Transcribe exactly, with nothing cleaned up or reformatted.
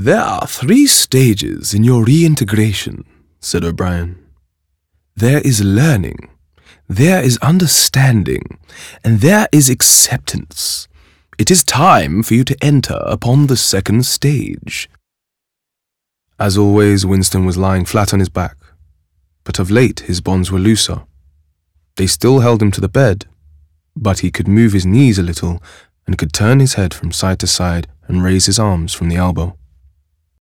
There are three stages in your reintegration, said O'Brien. There is learning, there is understanding, and there is acceptance. It is time for you to enter upon the second stage. As always, Winston was lying flat on his back, but of late his bonds were looser. They still held him to the bed, but he could move his knees a little and could turn his head from side to side and raise his arms from the elbow.